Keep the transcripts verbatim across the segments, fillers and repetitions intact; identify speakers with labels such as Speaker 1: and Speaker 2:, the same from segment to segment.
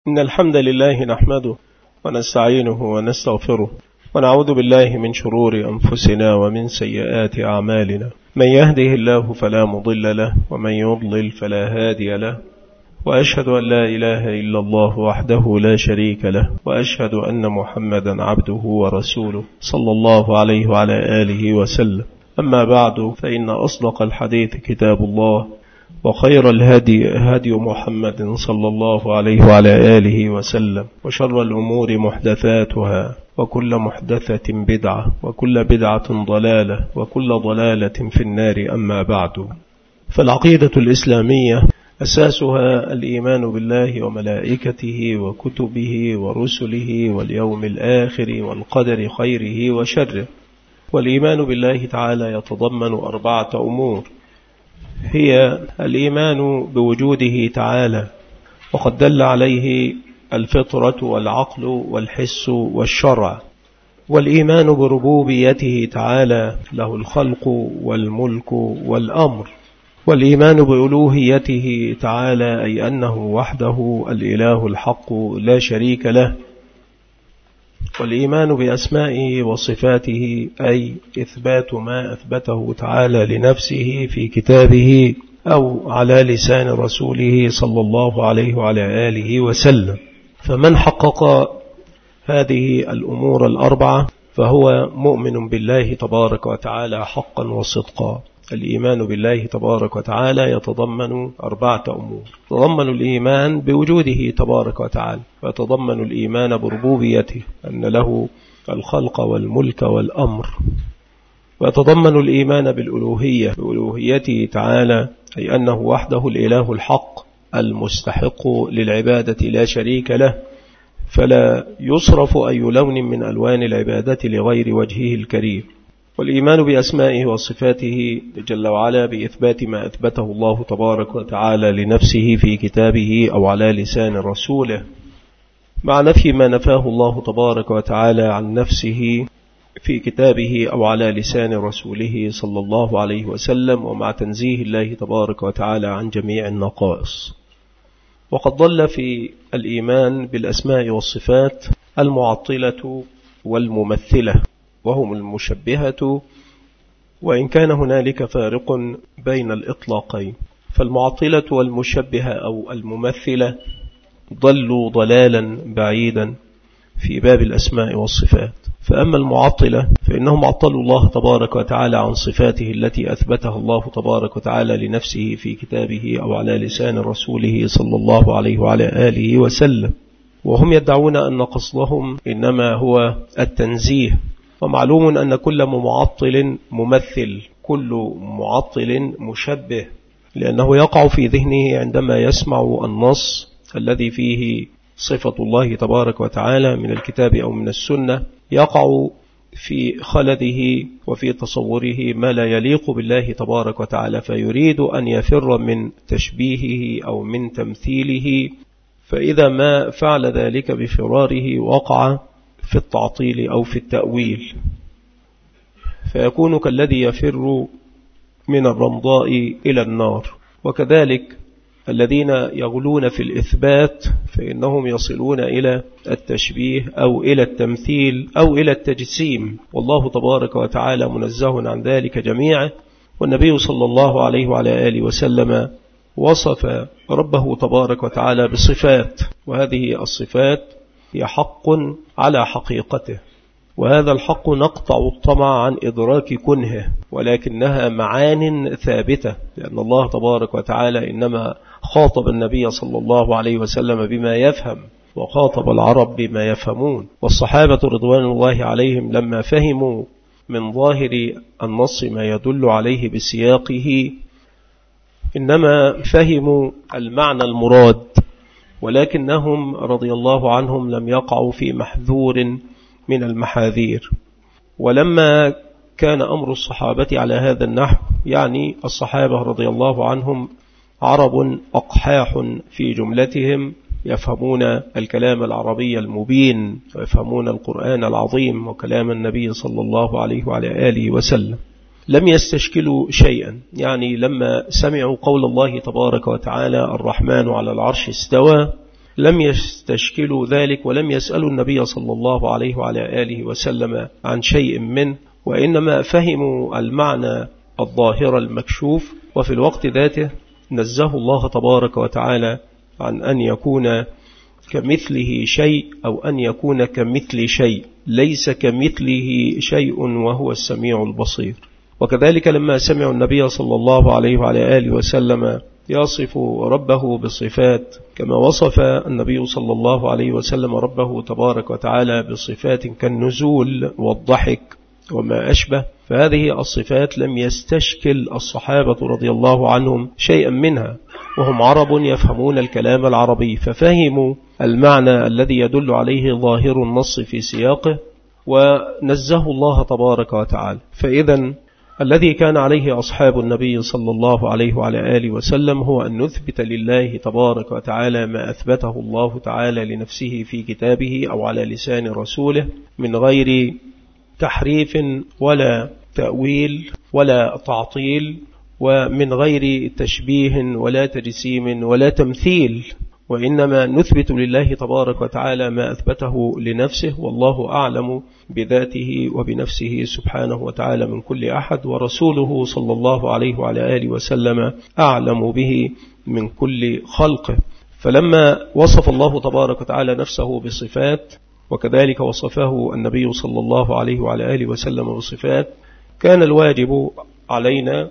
Speaker 1: إن الحمد لله نحمده ونستعينه ونستغفره ونعوذ بالله من شرور أنفسنا ومن سيئات أعمالنا. من يهده الله فلا مضل له ومن يضلل فلا هادي له، وأشهد أن لا إله إلا الله وحده لا شريك له، وأشهد أن محمدا عبده ورسوله صلى الله عليه وعلى آله وسلم. أما بعد، فإن أصدق الحديث كتاب الله، وخير الهدي هدي محمد صلى الله عليه وعلى آله وسلم، وشر الأمور محدثاتها، وكل محدثة بدعة، وكل بدعة ضلالة، وكل ضلالة في النار. أما بعد، فالعقيدة الإسلامية أساسها الإيمان بالله وملائكته وكتبه ورسله واليوم الآخر والقدر خيره وشره. والإيمان بالله تعالى يتضمن أربعة أمور، هي الإيمان بوجوده تعالى، وقد دل عليه الفطرة والعقل والحس والشرع. والإيمان بربوبيته تعالى، له الخلق والملك والأمر. والإيمان بألوهيته تعالى، أي أنه وحده الإله الحق لا شريك له. والإيمان بأسمائه وصفاته، أي إثبات ما أثبته تعالى لنفسه في كتابه أو على لسان رسوله صلى الله عليه وعلى آله وسلم. فمن حقق هذه الأمور الأربعة فهو مؤمن بالله تبارك وتعالى حقا وصدقا. الإيمان بالله تبارك وتعالى يتضمن أربعة أمور، يتضمن الإيمان بوجوده تبارك وتعالى، ويتضمن الإيمان بربوبيته أن له الخلق والملك والأمر، ويتضمن الإيمان بالألوهية بألوهيته تعالى، أي أنه وحده الإله الحق المستحق للعبادة لا شريك له، فلا يصرف أي لون من ألوان العبادة لغير وجهه الكريم. والإيمان بأسمائه وصفاته جل وعلا بإثبات ما أثبته الله تبارك وتعالى لنفسه في كتابه أو على لسان رسوله، مع نفي ما نفاه الله تبارك وتعالى عن نفسه في كتابه أو على لسان رسوله صلى الله عليه وسلم، ومع تنزيه الله تبارك وتعالى عن جميع النقائص. وقد ضل في الإيمان بالأسماء والصفات المعطلة والممثلة، وهم المشبهة، وإن كان هنالك فارق بين الإطلاقين. فالمعطلة والمشبهة أو الممثلة ضلوا ضلالا بعيدا في باب الأسماء والصفات. فأما المعطلة فإنهم عطلوا الله تبارك وتعالى عن صفاته التي أثبتها الله تبارك وتعالى لنفسه في كتابه أو على لسان رسوله صلى الله عليه وعلى آله وسلم، وهم يدعون أن قصدهم إنما هو التنزيه. ومعلوم أن كل معطل ممثل، كل معطل مشبه، لأنه يقع في ذهنه عندما يسمع النص الذي فيه صفة الله تبارك وتعالى من الكتاب أو من السنة، يقع في خلده وفي تصوره ما لا يليق بالله تبارك وتعالى، فيريد أن يفر من تشبيهه أو من تمثيله، فإذا ما فعل ذلك بفراره وقع في التعطيل أو في التأويل، فيكون كالذي يفر من الرمضاء إلى النار. وكذلك الذين يغلون في الإثبات فإنهم يصلون إلى التشبيه أو إلى التمثيل أو إلى التجسيم، والله تبارك وتعالى منزه عن ذلك جميعا. والنبي صلى الله عليه وعلى آله وسلم وصف ربه تبارك وتعالى بصفات، وهذه الصفات هي حق على حقيقته، وهذا الحق نقطع الطمع عن إدراك كنهه، ولكنها معان ثابتة، لأن الله تبارك وتعالى إنما خاطب النبي صلى الله عليه وسلم بما يفهم، وخاطب العرب بما يفهمون. والصحابة رضوان الله عليهم لما فهموا من ظاهر النص ما يدل عليه بسياقه إنما فهموا المعنى المراد، ولكنهم رضي الله عنهم لم يقعوا في محذور من المحاذير. ولما كان أمر الصحابة على هذا النحو، يعني الصحابة رضي الله عنهم عرب أقحاح في جملتهم، يفهمون الكلام العربي المبين، ويفهمون القرآن العظيم وكلام النبي صلى الله عليه وعلى آله وسلم، لم يستشكلوا شيئا. يعني لما سمعوا قول الله تبارك وتعالى الرحمن على العرش استوى، لم يستشكلوا ذلك ولم يسألوا النبي صلى الله عليه وعلى آله وسلم عن شيء منه، وإنما فهموا المعنى الظاهر المكشوف، وفي الوقت ذاته نزه الله تبارك وتعالى عن أن يكون كمثله شيء أو أن يكون كمثل شيء، ليس كمثله شيء وهو السميع البصير. وكذلك لما سمعوا النبي صلى الله عليه وعلى آله وسلم يصف ربه بصفات كما وصف النبي صلى الله عليه وسلم ربه تبارك وتعالى بصفات كالنزول والضحك وما أشبه، فهذه الصفات لم يستشكل الصحابة رضي الله عنهم شيئا منها، وهم عرب يفهمون الكلام العربي، ففهموا المعنى الذي يدل عليه ظاهر النص في سياقه ونزه الله تبارك وتعالى. فإذا الذي كان عليه أصحاب النبي صلى الله عليه وعلى آله وسلم هو أن نثبت لله تبارك وتعالى ما أثبته الله تعالى لنفسه في كتابه أو على لسان رسوله من غير تحريف ولا تأويل ولا تعطيل، ومن غير تشبيه ولا تجسيم ولا تمثيل، وإنما نثبت لله تبارك وتعالى ما أثبته لنفسه، والله أعلم بذاته وبنفسه سبحانه وتعالى من كل أحد، ورسوله صلى الله عليه وعلى آله وسلم أعلم به من كل خلقه. فلما وصف الله تبارك وتعالى نفسه بصفات وكذلك وصفه النبي صلى الله عليه وعلى آله وسلم بصفات، كان الواجب علينا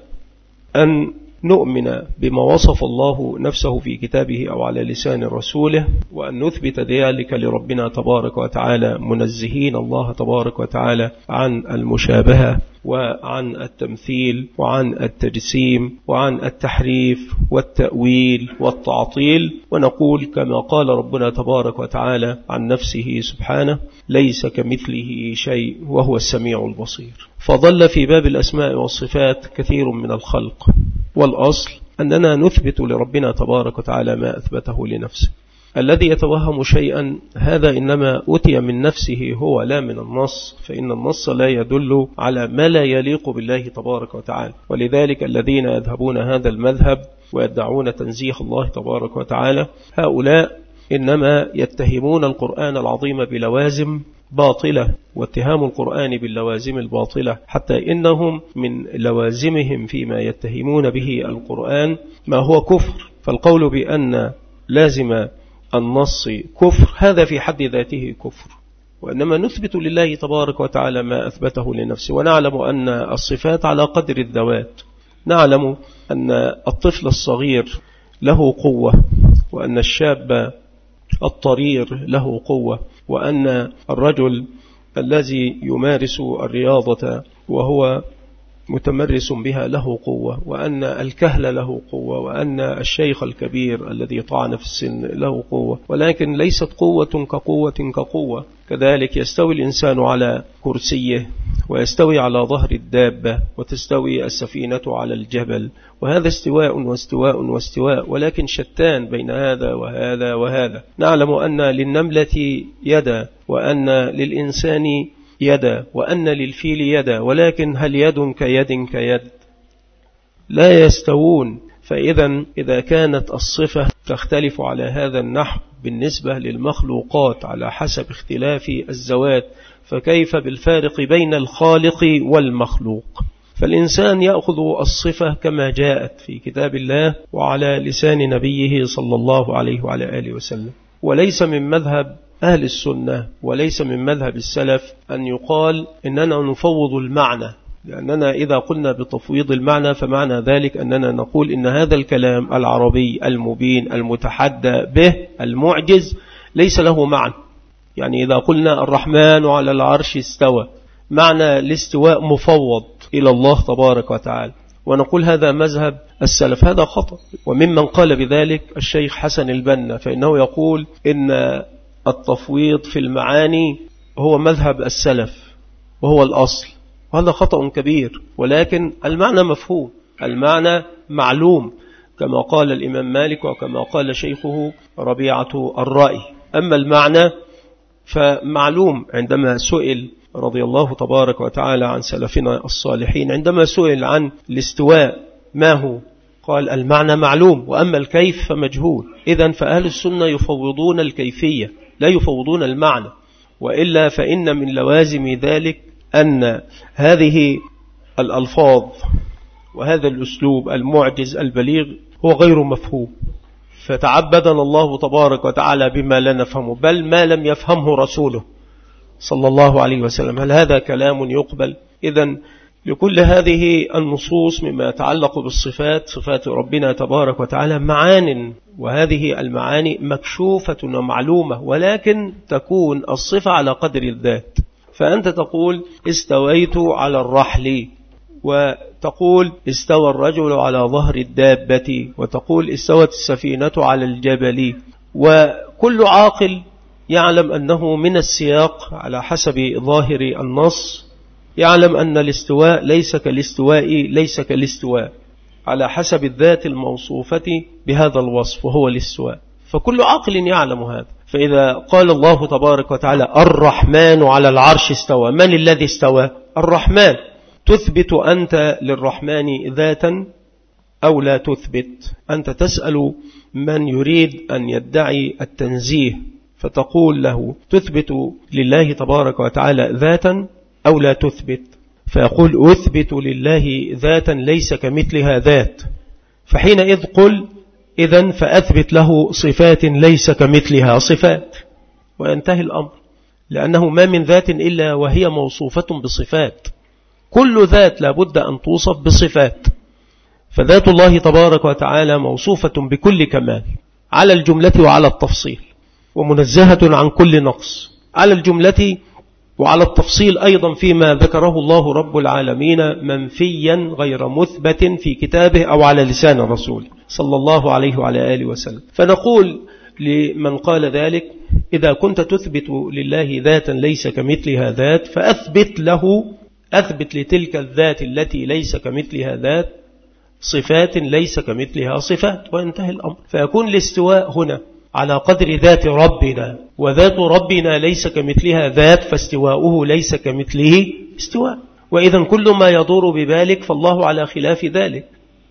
Speaker 1: أن نؤمن بما وصف الله نفسه في كتابه أو على لسان رسوله، وأن نثبت ذلك لربنا تبارك وتعالى منزهين الله تبارك وتعالى عن المشابهة وعن التمثيل وعن التجسيم وعن التحريف والتأويل والتعطيل، ونقول كما قال ربنا تبارك وتعالى عن نفسه سبحانه: ليس كمثله شيء وهو السميع البصير. فضل في باب الأسماء والصفات كثير من الخلق، والأصل أننا نثبت لربنا تبارك وتعالى ما أثبته لنفسه. الذي يتوهم شيئا هذا إنما أتي من نفسه هو لا من النص، فإن النص لا يدل على ما لا يليق بالله تبارك وتعالى. ولذلك الذين يذهبون هذا المذهب ويدعون تنزيه الله تبارك وتعالى هؤلاء إنما يتهمون القرآن العظيم بلوازم باطلة، واتهام القرآن باللوازم الباطلة حتى إنهم من لوازمهم فيما يتهمون به القرآن ما هو كفر. فالقول بأن لازم النص كفر هذا في حد ذاته كفر، وإنما نثبت لله تبارك وتعالى ما أثبته لنفسه. ونعلم أن الصفات على قدر الذوات، نعلم أن الطفل الصغير له قوة، وأن الشاب الطرير له قوة، وأن الرجل الذي يمارس الرياضة وهو متمرس بها له قوة، وأن الكهل له قوة، وأن الشيخ الكبير الذي طعن في السن له قوة، ولكن ليست قوة كقوة كقوة. كذلك يستوي الإنسان على كرسيه، ويستوي على ظهر الدابة، وتستوي السفينة على الجبل، وهذا استواء واستواء واستواء، ولكن شتان بين هذا وهذا وهذا. نعلم أن للنملة يدا، وأن للإنسان يدا، وأن للفيل يدا، ولكن هل يد كيد كيد؟ لا يستوون. فإذا إذا كانت الصفة تختلف على هذا النحو بالنسبة للمخلوقات على حسب اختلاف الزوات، فكيف بالفارق بين الخالق والمخلوق؟ فالإنسان يأخذ الصفة كما جاءت في كتاب الله وعلى لسان نبيه صلى الله عليه وعلى آله وسلم، وليس من مذهب أهل السنة وليس من مذهب السلف أن يقال إننا نفوض المعنى، لأننا إذا قلنا بتفويض المعنى فمعنى ذلك أننا نقول إن هذا الكلام العربي المبين المتحدى به المعجز ليس له معنى. يعني إذا قلنا الرحمن على العرش استوى، معنى الاستواء مفوض إلى الله تبارك وتعالى، ونقول هذا مذهب السلف، هذا خطأ. وممن قال بذلك الشيخ حسن البنا، فإنه يقول إن التفويض في المعاني هو مذهب السلف وهو الأصل، وهذا خطأ كبير. ولكن المعنى مفهوم، المعنى معلوم، كما قال الإمام مالك وكما قال شيخه ربيعة الرأي. أما المعنى فمعلوم. عندما سئل رضي الله تبارك وتعالى عن سلفنا الصالحين، عندما سئل عن الاستواء ما هو، قال المعنى معلوم وأما الكيف فمجهول. إذن فأهل السنة يفوضون الكيفية لا يفوضون المعنى، وإلا فإن من لوازم ذلك أن هذه الألفاظ وهذا الأسلوب المعجز البليغ هو غير مفهوم، فتعبدنا الله تبارك وتعالى بما لا نفهمه بل ما لم يفهمه رسوله صلى الله عليه وسلم. هل هذا كلام يقبل؟ إذن لكل هذه النصوص مما يتعلق بالصفات، صفات ربنا تبارك وتعالى، معان، وهذه المعاني مكشوفة ومعلومة، ولكن تكون الصفة على قدر الذات. فأنت تقول استويت على الرحل، وتقول استوى الرجل على ظهر الدابة، وتقول استوت السفينة على الجبل. وكل عاقل يعلم أنه من السياق على حسب ظاهر النص يعلم أن الاستواء ليس كالاستواء ليس كالاستواء على حسب الذات الموصوفة بهذا الوصف وهو الاستواء، فكل عاقل يعلم هذا. فإذا قال الله تبارك وتعالى الرحمن على العرش استوى، من الذي استوى؟ الرحمن. تثبت أنت للرحمن ذاتا أو لا تثبت؟ أنت تسأل من يريد أن يدعي التنزيه فتقول له تثبت لله تبارك وتعالى ذاتا أو لا تثبت؟ فيقول أثبت لله ذاتا ليس كمثلها ذات، فحينئذ قل إذن فأثبت له صفات ليس كمثلها صفات، وينتهي الأمر، لأنه ما من ذات إلا وهي موصوفة بصفات، كل ذات لابد أن توصف بصفات. فذات الله تبارك وتعالى موصوفة بكل كمال على الجملة وعلى التفصيل، ومنزهة عن كل نقص على الجملة وعلى التفصيل أيضا فيما ذكره الله رب العالمين منفيا غير مثبت في كتابه أو على لسان الرسول صلى الله عليه وعلى آله وسلم. فنقول لمن قال ذلك إذا كنت تثبت لله ذاتا ليس كمثلها ذات فأثبت له أثبت لتلك الذات التي ليس كمثلها ذات صفات ليس كمثلها صفات، وينتهي الأمر. فيكون الاستواء هنا على قدر ذات ربنا، وذات ربنا ليس كمثلها ذات، فاستواؤه ليس كمثله استواء. وإذا كل ما يدور ببالك فالله على خلاف ذلك،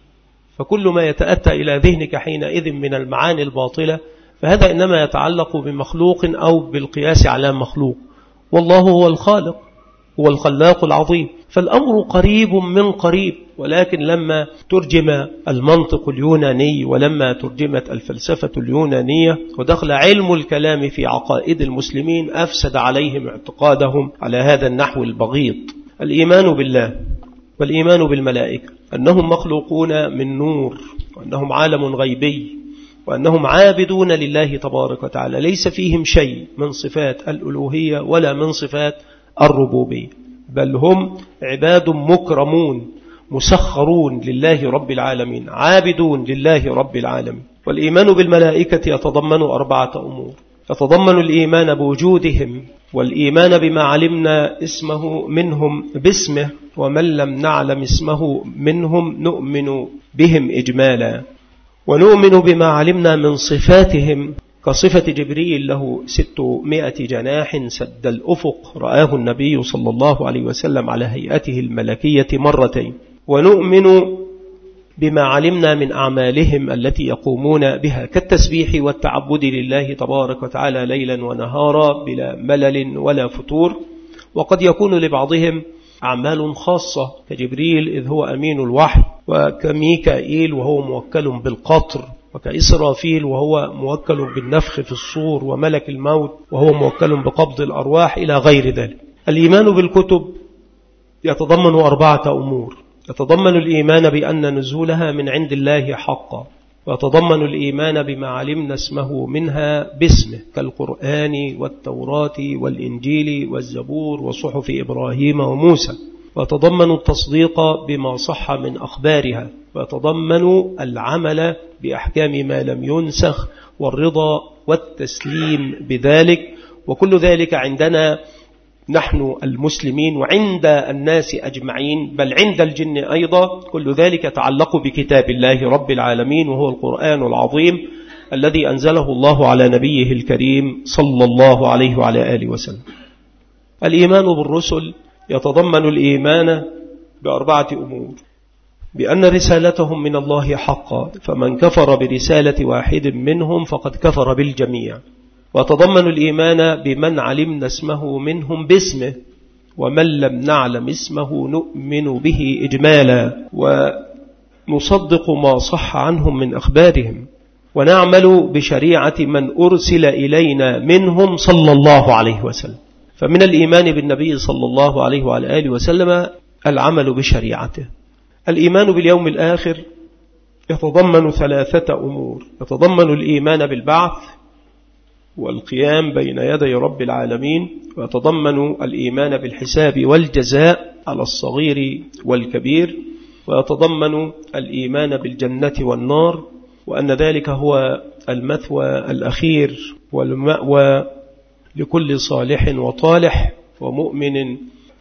Speaker 1: فكل ما يتأتى إلى ذهنك حينئذ من المعاني الباطلة فهذا إنما يتعلق بمخلوق أو بالقياس على مخلوق، والله هو الخالق هو الخلاق العظيم. فالأمر قريب من قريب، ولكن لما ترجم المنطق اليوناني ولما ترجمت الفلسفة اليونانية ودخل علم الكلام في عقائد المسلمين أفسد عليهم اعتقادهم على هذا النحو البغيض. الإيمان بالله والإيمان بالملائكة أنهم مخلوقون من نور، وأنهم عالم غيبي، وأنهم عابدون لله تبارك وتعالى، ليس فيهم شيء من صفات الألوهية ولا من صفات الربوبية، بل هم عباد مكرمون مسخرون لله رب العالمين، عابدون لله رب العالمين. والإيمان بالملائكة يتضمن أربعة أمور، يتضمن الإيمان بوجودهم، والإيمان بما علمنا اسمه منهم باسمه، ومن لم نعلم اسمه منهم نؤمن بهم إجمالا، ونؤمن بما علمنا من صفاتهم كصفة جبريل له ستمائة جناح سد الأفق رآه النبي صلى الله عليه وسلم على هيئته الملكية مرتين، ونؤمن بما علمنا من أعمالهم التي يقومون بها كالتسبيح والتعبد لله تبارك وتعالى ليلا ونهارا بلا ملل ولا فتور. وقد يكون لبعضهم أعمال خاصة كجبريل إذ هو أمين الوحي، وكميكائيل وهو موكل بالقطر، وكإسرافيل وهو موكل بالنفخ في الصور، وملك الموت وهو موكل بقبض الأرواح إلى غير ذلك. الإيمان بالكتب يتضمن أربعة أمور، يتضمن الإيمان بأن نزولها من عند الله حقا، ويتضمن الإيمان بما علمنا اسمه منها باسمه كالقرآن والتوراة والإنجيل والزبور وصحف إبراهيم وموسى، ويتضمن التصديق بما صح من أخبارها، ويتضمن العمل بأحكام ما لم ينسخ، والرضا والتسليم بذلك. وكل ذلك عندنا نحن المسلمين وعند الناس أجمعين، بل عند الجن أيضا، كل ذلك يتعلق بكتاب الله رب العالمين وهو القرآن العظيم الذي أنزله الله على نبيه الكريم صلى الله عليه وعلى آله وسلم. الإيمان بالرسل يتضمن الإيمان بأربعة أمور، بأن رسالتهم من الله حقا، فمن كفر برسالة واحد منهم فقد كفر بالجميع. وتضمن الإيمان بمن علمنا اسمه منهم باسمه، ومن لم نعلم اسمه نؤمن به إجمالا، ونصدق ما صح عنهم من أخبارهم، ونعمل بشريعة من أرسل إلينا منهم صلى الله عليه وسلم. فمن الإيمان بالنبي صلى الله عليه وعلى آله وسلم العمل بشريعته. الإيمان باليوم الآخر يتضمن ثلاثة أمور: يتضمن الإيمان بالبعث والقيام بين يدي رب العالمين، ويتضمن الإيمان بالحساب والجزاء على الصغير والكبير، ويتضمن الإيمان بالجنة والنار، وأن ذلك هو المثوى الأخير والمأوى لكل صالح وطالح ومؤمن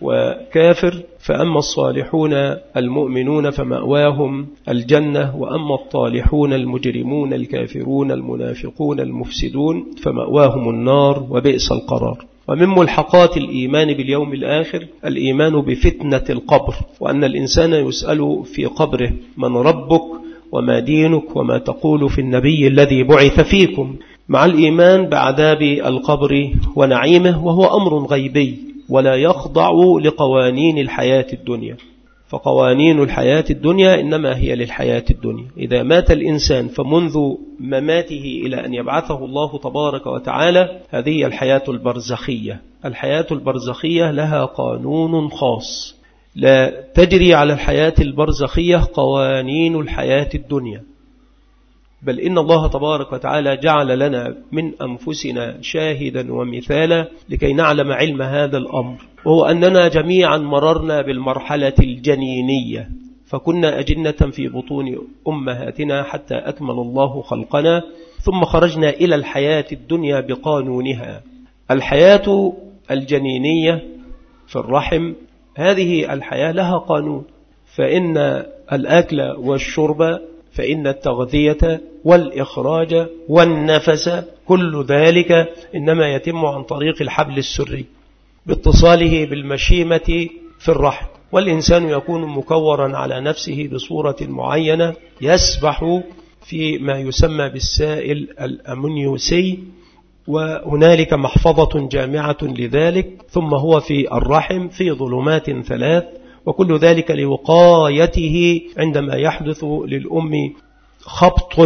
Speaker 1: وكافر. فأما الصالحون المؤمنون فمأواهم الجنة، وأما الطالحون المجرمون الكافرون المنافقون المفسدون فمأواهم النار وبئس القرار. ومن ملحقات الإيمان باليوم الآخر الإيمان بفتنة القبر، وأن الإنسان يسأل في قبره: من ربك وما دينك وما تقول في النبي الذي بعث فيكم، مع الإيمان بعذاب القبر ونعيمه، وهو أمر غيبي ولا يخضع لقوانين الحياة الدنيا. فقوانين الحياة الدنيا إنما هي للحياة الدنيا. إذا مات الإنسان فمنذ مماته إلى أن يبعثه الله تبارك وتعالى هذه الحياة البرزخية. الحياة البرزخية لها قانون خاص، لا تجري على الحياة البرزخية قوانين الحياة الدنيا، بل إن الله تبارك وتعالى جعل لنا من أنفسنا شاهدا ومثالا لكي نعلم علم هذا الأمر، وهو أننا جميعا مررنا بالمرحلة الجنينية، فكنا أجنة في بطون أمهاتنا حتى أكمل الله خلقنا، ثم خرجنا إلى الحياة الدنيا بقانونها. الحياة الجنينية في الرحم هذه الحياة لها قانون، فإن الأكل والشرب، فإن التغذية والإخراج والنفس كل ذلك إنما يتم عن طريق الحبل السري باتصاله بالمشيمة في الرحم، والإنسان يكون مكورا على نفسه بصورة معينة يسبح في ما يسمى بالسائل الأمنيوسي، وهنالك محفظة جامعة لذلك، ثم هو في الرحم في ظلمات ثلاث، وكل ذلك لوقايته عندما يحدث للأم خبط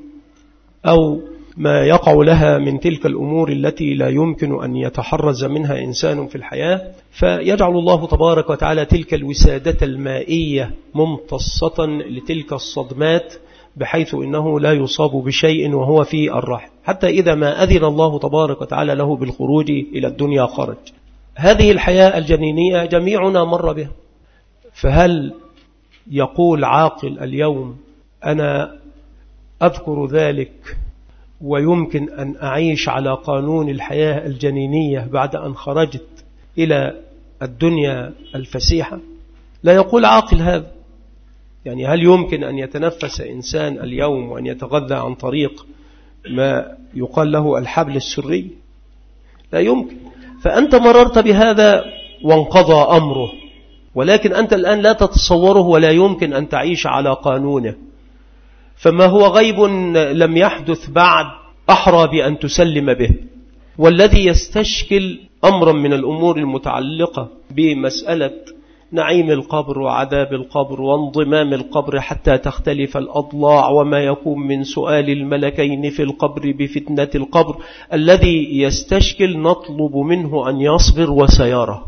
Speaker 1: أو ما يقع لها من تلك الأمور التي لا يمكن أن يتحرز منها إنسان في الحياة، فيجعل الله تبارك وتعالى تلك الوسادة المائية ممتصة لتلك الصدمات، بحيث إنه لا يصاب بشيء وهو في الرحم، حتى إذا ما أذن الله تبارك وتعالى له بالخروج إلى الدنيا خرج. هذه الحياة الجنينية جميعنا مر بها، فهل يقول عاقل اليوم أنا أذكر ذلك ويمكن أن أعيش على قانون الحياة الجنينية بعد أن خرجت إلى الدنيا الفسيحة؟ لا يقول عاقل هذا. يعني هل يمكن أن يتنفس إنسان اليوم وأن يتغذى عن طريق ما يقال له الحبل السري؟ لا يمكن. فأنت مررت بهذا وانقضى أمره، ولكن أنت الآن لا تتصوره ولا يمكن أن تعيش على قانونه. فما هو غيب لم يحدث بعد أحرى بأن تسلم به. والذي يستشكل أمرا من الأمور المتعلقة بمسألة نعيم القبر وعذاب القبر وانضمام القبر حتى تختلف الأضلاع، وما يكون من سؤال الملكين في القبر بفتنة القبر، الذي يستشكل نطلب منه أن يصبر وسيرى،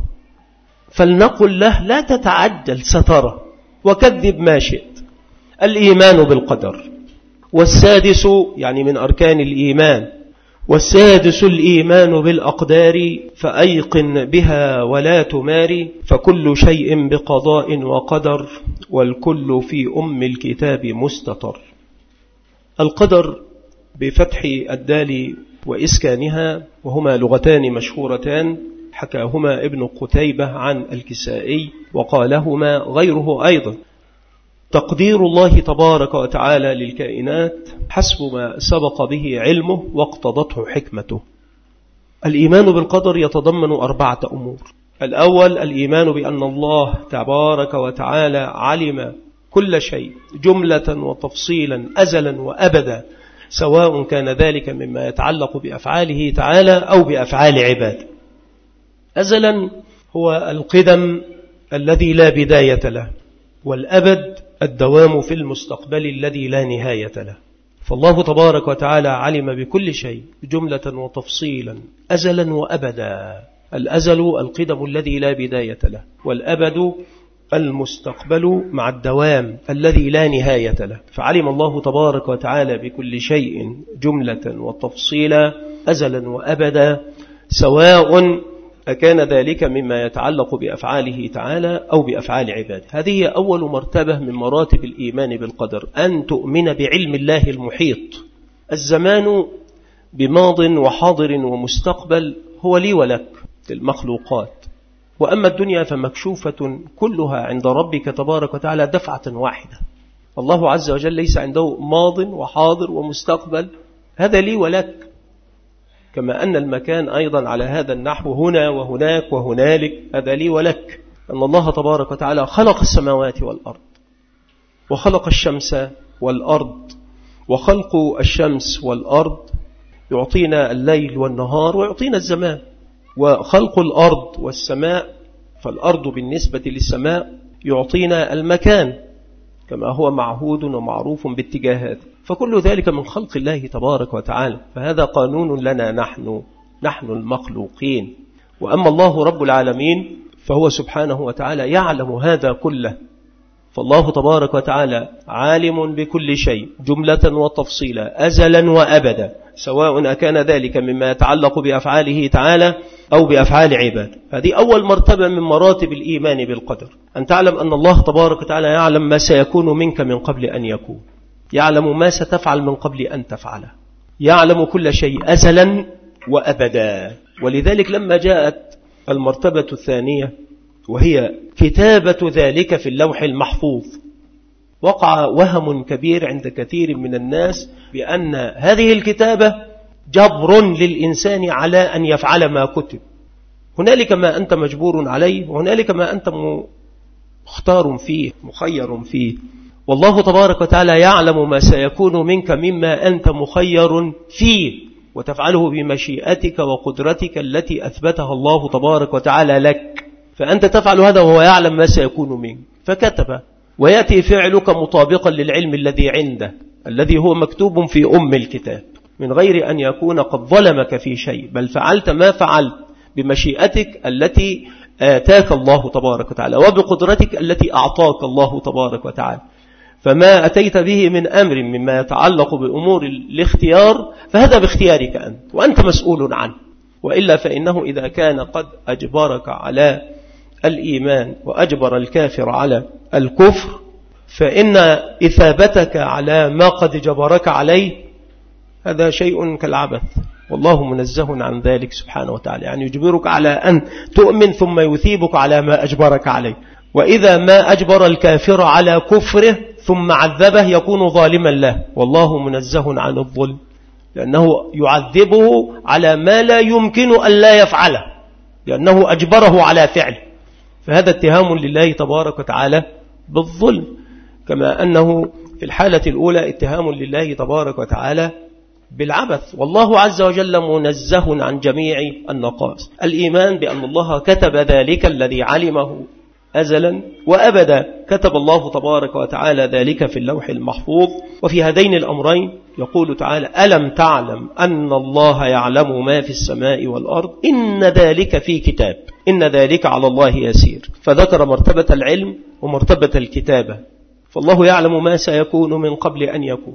Speaker 1: فلنقل له لا تتعجل سترى وكذب ما شئت. الإيمان بالقدر، والسادس يعني من أركان الإيمان، والسادس الإيمان بالأقدار، فأيقن بها ولا تماري، فكل شيء بقضاء وقدر، والكل في أم الكتاب مستطر. القدر بفتح الدال وإسكانها، وهما لغتان مشهورتان حكاهما ابن قتيبة عن الكسائي وقالهما غيره أيضا. تقدير الله تبارك وتعالى للكائنات حسب ما سبق به علمه واقتضته حكمته. الإيمان بالقدر يتضمن أربعة أمور. الأول الإيمان بأن الله تبارك وتعالى علم كل شيء جملة وتفصيلا أزلا وأبدا، سواء كان ذلك مما يتعلق بأفعاله تعالى أو بأفعال عباده. أزلا هو القدم الذي لا بداية له، والأبد الدوام في المستقبل الذي لا نهاية له. فالله تبارك وتعالى علم بكل شيء جملة وتفصيلا أزلا وأبدا. الأزل القدم الذي لا بداية له، والأبد المستقبل مع الدوام الذي لا نهاية له. فعلم الله تبارك وتعالى بكل شيء جملة وتفصيلا أزلا وأبدا، سواء أكان ذلك مما يتعلق بأفعاله تعالى أو بأفعال عباده. هذه أول مرتبة من مراتب الإيمان بالقدر، أن تؤمن بعلم الله المحيط. الزمان بماض وحاضر ومستقبل هو لي ولك للمخلوقات، وأما الدنيا فمكشوفة كلها عند ربك تبارك وتعالى دفعة واحدة. الله عز وجل ليس عنده ماض وحاضر ومستقبل، هذا لي ولك، كما أن المكان أيضا على هذا النحو هنا وهناك وهنالك، هذا لي ولك. أن الله تبارك وتعالى خلق السماوات والأرض، وخلق الشمس والأرض، وخلق الشمس والأرض يعطينا الليل والنهار ويعطينا الزمان، وخلق الأرض والسماء، فالأرض بالنسبة للسماء يعطينا المكان كما هو معهود ومعروف باتجاهات، فكل ذلك من خلق الله تبارك وتعالى. فهذا قانون لنا نحن نحن المخلوقين. وأما الله رب العالمين فهو سبحانه وتعالى يعلم هذا كله. فالله تبارك وتعالى عالم بكل شيء جملة وتفصيلا أزلا وأبدا، سواء أكان ذلك مما يتعلق بأفعاله تعالى أو بأفعال عباده. هذه أول مرتبة من مراتب الإيمان بالقدر، أن تعلم أن الله تبارك وتعالى يعلم ما سيكون منك من قبل أن يكون، يعلم ما ستفعل من قبل أن تفعله، يعلم كل شيء أزلا وأبدا. ولذلك لما جاءت المرتبة الثانية وهي كتابة ذلك في اللوح المحفوظ، وقع وهم كبير عند كثير من الناس بأن هذه الكتابة جبر للإنسان على أن يفعل ما كتب. هنالك ما أنت مجبور عليه، وهنالك ما أنت مختار فيه مخير فيه. والله تبارك وتعالى يعلم ما سيكون منك مما أنت مخير فيه، وتفعله بمشيئتك وقدرتك التي أثبتها الله تبارك وتعالى لك. فأنت تفعل هذا وهو يعلم ما سيكون منك فكتب، ويأتي فعلك مطابقا للعلم الذي عنده الذي هو مكتوب في أم الكتاب، من غير أن يكون قد ظلمك في شيء، بل فعلت ما فعلت بمشيئتك التي آتاك الله تبارك وتعالى، وبقدرتك التي أعطاك الله تبارك وتعالى. فما أتيت به من أمر مما يتعلق بأمور الاختيار فهذا باختيارك أنت، وأنت مسؤول عنه. وإلا فإنه إذا كان قد أجبرك على الإيمان وأجبر الكافر على الكفر، فإن إثابتك على ما قد جبرك عليه هذا شيء كالعبث، والله منزه عن ذلك سبحانه وتعالى. يعني يجبرك على أن تؤمن ثم يثيبك على ما أجبرك عليه. وإذا ما أجبر الكافر على كفره ثم عذبه يكون ظالما له، والله منزه عن الظلم، لأنه يعذبه على ما لا يمكن أن لا يفعله، لأنه أجبره على فعله. فهذا اتهام لله تبارك وتعالى بالظلم، كما أنه في الحالة الأولى اتهام لله تبارك وتعالى بالعبث. والله عز وجل منزه عن جميع النقائص. الإيمان بأن الله كتب ذلك الذي علمه أزلا وأبدا، كتب الله تبارك وتعالى ذلك في اللوح المحفوظ. وفي هذين الأمرين يقول تعالى: ألم تعلم أن الله يعلم ما في السماء والأرض إن ذلك في كتاب إن ذلك على الله يسير. فذكر مرتبة العلم ومرتبة الكتابة. فالله يعلم ما سيكون من قبل أن يكون،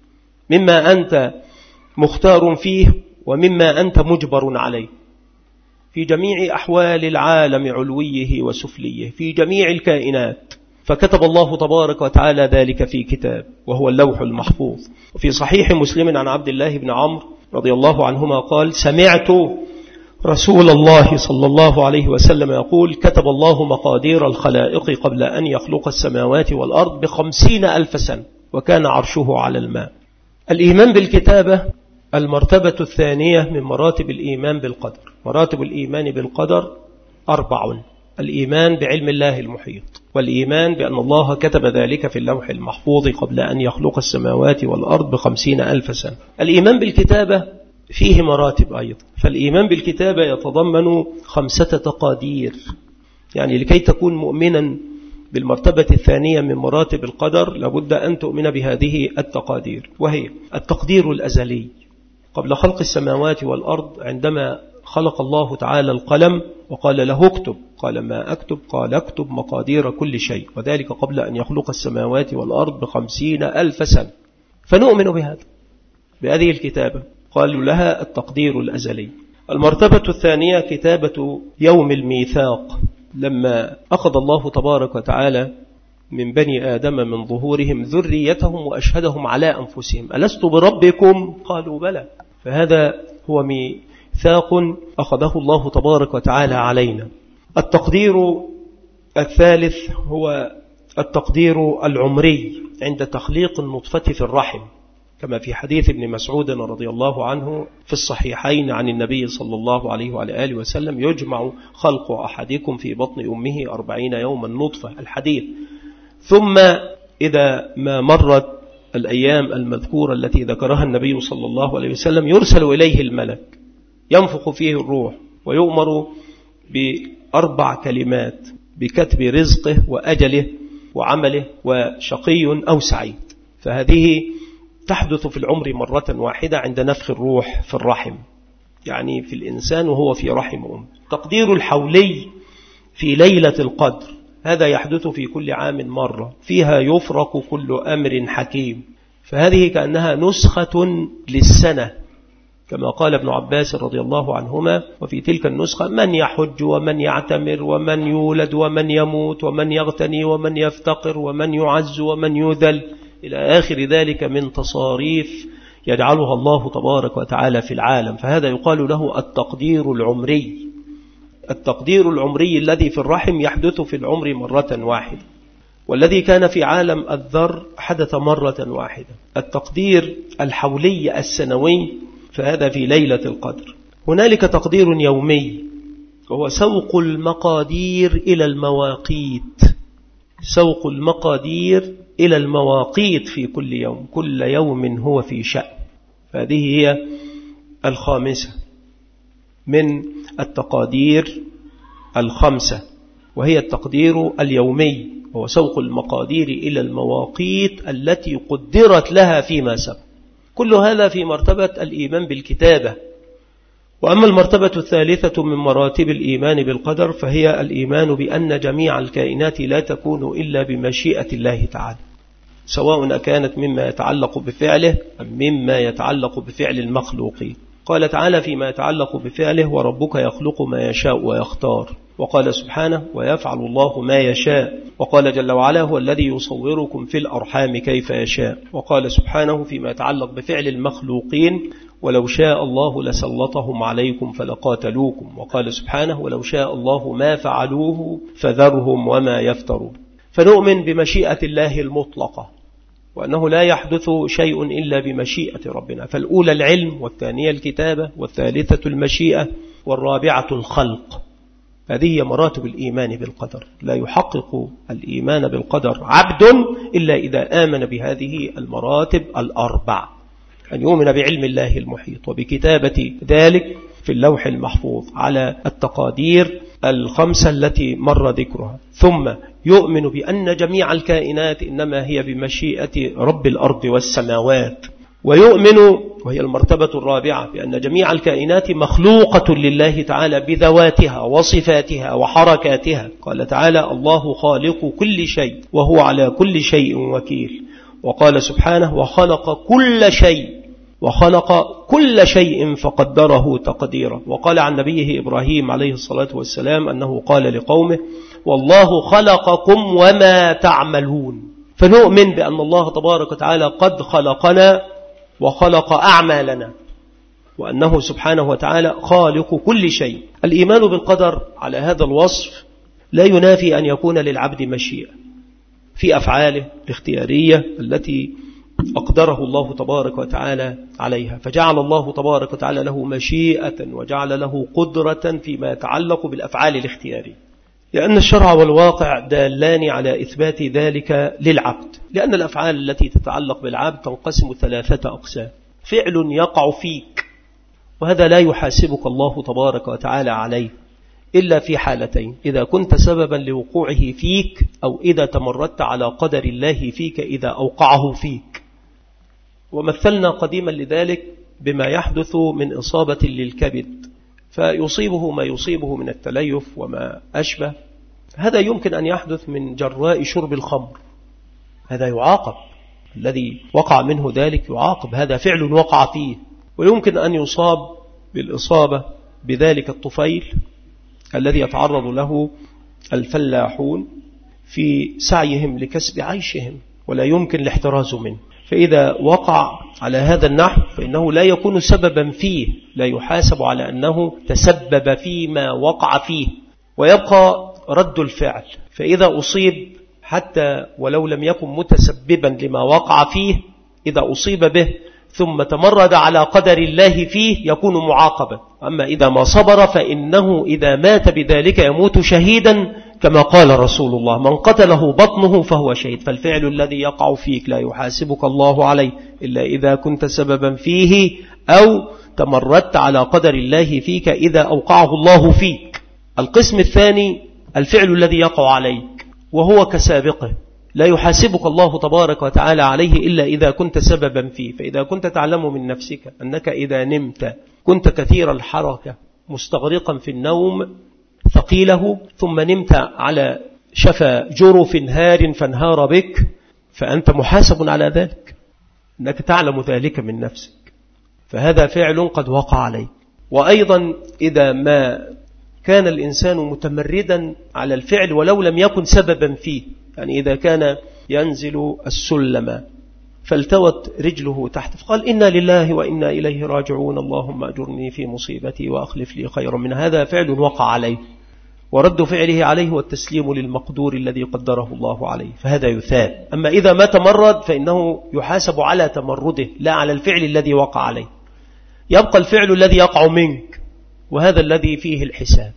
Speaker 1: مما أنت مختار فيه ومما أنت مجبر عليه، في جميع أحوال العالم علويه وسفليه، في جميع الكائنات. فكتب الله تبارك وتعالى ذلك في كتاب وهو اللوح المحفوظ. وفي صحيح مسلم عن عبد الله بن عمرو رضي الله عنهما قال: سمعت رسول الله صلى الله عليه وسلم يقول: كتب الله مقادير الخلائق قبل أن يخلق السماوات والأرض بخمسين ألف سنة وكان عرشه على الماء. الإيمان بالكتابة المرتبة الثانية من مراتب الإيمان بالقدر. مراتب الإيمان بالقدر أربع: الإيمان بعلم الله المحيط، والإيمان بأن الله كتب ذلك في اللوح المحفوظ قبل أن يخلق السماوات والأرض بخمسين ألف سنة. الإيمان بالكتابة فيه مراتب أيضا، فالإيمان بالكتابة يتضمن خمسة تقادير، يعني لكي تكون مؤمنا بالمرتبة الثانية من مراتب القدر لابد أن تؤمن بهذه التقادير، وهي التقدير الأزلي قبل خلق السماوات والأرض. عندما خلق الله تعالى القلم وقال له اكتب، قال ما أكتب؟ قال اكتب مقادير كل شيء، وذلك قبل أن يخلق السماوات والأرض بخمسين ألف سنة. فنؤمن بهذا، بهذه الكتابة، قالوا لها التقدير الأزلي. المرتبة الثانية كتابة يوم الميثاق، لما أخذ الله تبارك وتعالى من بني آدم من ظهورهم ذريتهم وأشهدهم على أنفسهم ألست بربكم؟ قالوا بلى. فهذا هو ميثاق أخذه الله تبارك وتعالى علينا. التقدير الثالث هو التقدير العمري عند تخليق النطفة في الرحم، كما في حديث ابن مسعود رضي الله عنه في الصحيحين عن النبي صلى الله عليه وعلى آله وسلم: يجمع خلق أحدكم في بطن أمه أربعين يوما نطفة، الحديث. ثم إذا ما مرت الأيام المذكورة التي ذكرها النبي صلى الله عليه وسلم يرسل إليه الملك ينفخ فيه الروح ويؤمر بأربع كلمات: بكتب رزقه وأجله وعمله وشقي أو سعيد. فهذه تحدث في العمر مرة واحدة عند نفخ الروح في الرحم، يعني في الإنسان وهو في رحم أم. تقدير الحولي في ليلة القدر، هذا يحدث في كل عام مرة، فيها يفرق كل أمر حكيم. فهذه كأنها نسخة للسنة، كما قال ابن عباس رضي الله عنهما: وفي تلك النسخة من يحج ومن يعتمر ومن يولد ومن يموت ومن يغتني ومن يفتقر ومن يعز ومن يذل إلى آخر ذلك من تصاريف يجعلها الله تبارك وتعالى في العالم. فهذا يقال له التقدير العمري. التقدير العمري الذي في الرحم يحدث في العمر مرة واحدة، والذي كان في عالم الذر حدث مرة واحدة. التقدير الحولي السنوي فهذا في ليلة القدر. هنالك تقدير يومي وهو سوق المقادير إلى المواقيت، سوق المقادير إلى المواقيت في كل يوم، كل يوم هو في شأن. هذه هي الخامسة من التقادير الخمسة، وهي التقدير اليومي، وهو سوق المقادير إلى المواقيت التي قدرت لها فيما سبق. كل هذا في مرتبة الإيمان بالكتابة. وأما المرتبة الثالثة من مراتب الإيمان بالقدر فهي الإيمان بأن جميع الكائنات لا تكون إلا بمشيئة الله تعالى، سواء كانت مما يتعلق بفعله أم مما يتعلق بفعل المخلوقين. قال تعالى فيما يتعلق بفعله: وربك يخلق ما يشاء ويختار. وقال سبحانه: ويفعل الله ما يشاء. وقال جل وعلا: هو الذي يصوركم في الأرحام كيف يشاء. وقال سبحانه فيما يتعلق بفعل المخلوقين: ولو شاء الله لسلطهم عليكم فلقاتلوكم. وقال سبحانه: ولو شاء الله ما فعلوه فذرهم وما يفترون. فنؤمن بمشيئة الله المطلقة، وأنه لا يحدث شيء إلا بمشيئة ربنا. فالأولى العلم، والثانية الكتابة، والثالثة المشيئة، والرابعة الخلق. هذه مراتب الإيمان بالقدر. لا يحقق الإيمان بالقدر عبد إلا إذا آمن بهذه المراتب الأربع: أن يؤمن بعلم الله المحيط، وبكتابة ذلك في اللوح المحفوظ على التقادير الخمسة التي مر ذكرها، ثم يؤمن بأن جميع الكائنات إنما هي بمشيئة رب الأرض والسماوات، ويؤمن، وهي المرتبة الرابعة، بأن جميع الكائنات مخلوقة لله تعالى بذواتها وصفاتها وحركاتها. قال تعالى: الله خالق كل شيء وهو على كل شيء وكيل. وقال سبحانه: وخلق كل شيء وخلق كل شيء فقدره تقديرا. وقال عن نبيه إبراهيم عليه الصلاة والسلام أنه قال لقومه: والله خلقكم وما تعملون. فنؤمن بأن الله تبارك وتعالى قد خلقنا وخلق أعمالنا، وأنه سبحانه وتعالى خالق كل شيء. الإيمان بالقدر على هذا الوصف لا ينافي أن يكون للعبد مشيئة في أفعاله الاختيارية التي أقدره الله تبارك وتعالى عليها، فجعل الله تبارك وتعالى له مشيئة وجعل له قدرة فيما يتعلق بالأفعال الاختيارية. لأن الشرع والواقع دالان على إثبات ذلك للعبد، لأن الأفعال التي تتعلق بالعبد تنقسم ثلاثة أقسام: فعل يقع فيك، وهذا لا يحاسبك الله تبارك وتعالى عليه إلا في حالتين: إذا كنت سببا لوقوعه فيك، أو إذا تمردت على قدر الله فيك إذا أوقعه فيك. ومثلنا قديما لذلك بما يحدث من إصابة للكبد، فيصيبه ما يصيبه من التليف وما أشبه. هذا يمكن أن يحدث من جراء شرب الخمر، هذا يعاقب، الذي وقع منه ذلك يعاقب، هذا فعل وقع فيه. ويمكن أن يصاب بالإصابة بذلك الطفيل الذي يتعرض له الفلاحون في سعيهم لكسب عيشهم ولا يمكن الاحتراز منه، فإذا وقع على هذا النحو فإنه لا يكون سببا فيه، لا يحاسب على أنه تسبب فيما وقع فيه، ويبقى رد الفعل. فإذا أصيب حتى ولو لم يكن متسببا لما وقع فيه، إذا أصيب به ثم تمرد على قدر الله فيه يكون معاقبا. أما إذا ما صبر فإنه إذا مات بذلك يموت شهيدا، كما قال رسول الله: من قتله بطنه فهو شهيد. فالفعل الذي يقع فيك لا يحاسبك الله عليه إلا إذا كنت سببا فيه، أو تمردت على قدر الله فيك إذا أوقعه الله فيك. القسم الثاني الفعل الذي يقع عليك وهو كسابقه، لا يحاسبك الله تبارك وتعالى عليه إلا إذا كنت سببا فيه. فإذا كنت تعلم من نفسك أنك إذا نمت كنت كثير الحركة مستغرقا في النوم ثقيله، ثم نمت على شفا جرف هار فانهار بك، فأنت محاسب على ذلك، أنك تعلم ذلك من نفسك، فهذا فعل قد وقع عليك. وأيضا إذا ما كان الإنسان متمردا على الفعل ولو لم يكن سببا فيه، يعني إذا كان ينزل السلم فالتوت رجله تحت فقال: إنا لله وإنا إليه راجعون، اللهم أجرني في مصيبتي وأخلف لي خيرا من هذا، فعل وقع عليه، ورد فعله عليه والتسليم للمقدور الذي قدره الله عليه، فهذا يثاب. أما إذا ما تمرد فإنه يحاسب على تمرده لا على الفعل الذي وقع عليه. يبقى الفعل الذي يقع منك، وهذا الذي فيه الحساب،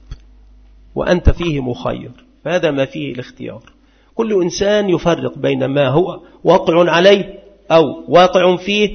Speaker 1: وأنت فيه مخير، فهذا ما فيه الاختيار. كل إنسان يفرق بين ما هو واقع عليه أو واقع فيه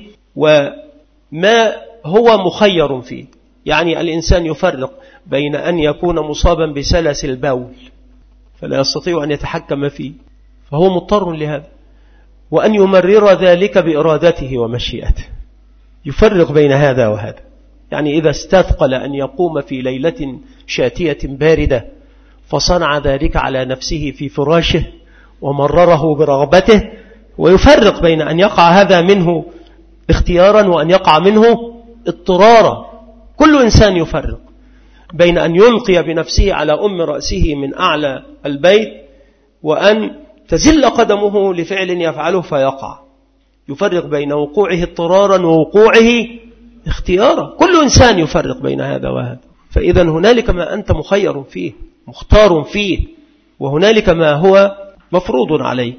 Speaker 1: وما هو مخير فيه. يعني الإنسان يفرق بين أن يكون مصابا بسلس البول فلا يستطيع أن يتحكم فيه فهو مضطر لهذا، وأن يمرر ذلك بإرادته ومشيئته. يفرق بين هذا وهذا. يعني إذا استثقل أن يقوم في ليلة شاتية باردة فصنع ذلك على نفسه في فراشه ومرره برغبته، ويفرق بين أن يقع هذا منه اختيارا وأن يقع منه اضطرارا. كل إنسان يفرق بين أن يلقي بنفسه على أم رأسه من أعلى البيت وأن تزل قدمه لفعل يفعله فيقع. يفرق بين وقوعه اضطرارا ووقوعه اختيارا. كل إنسان يفرق بين هذا وهذا. فإذا هنالك ما أنت مخير فيه مختار فيه، وهنالك ما هو مفروض عليك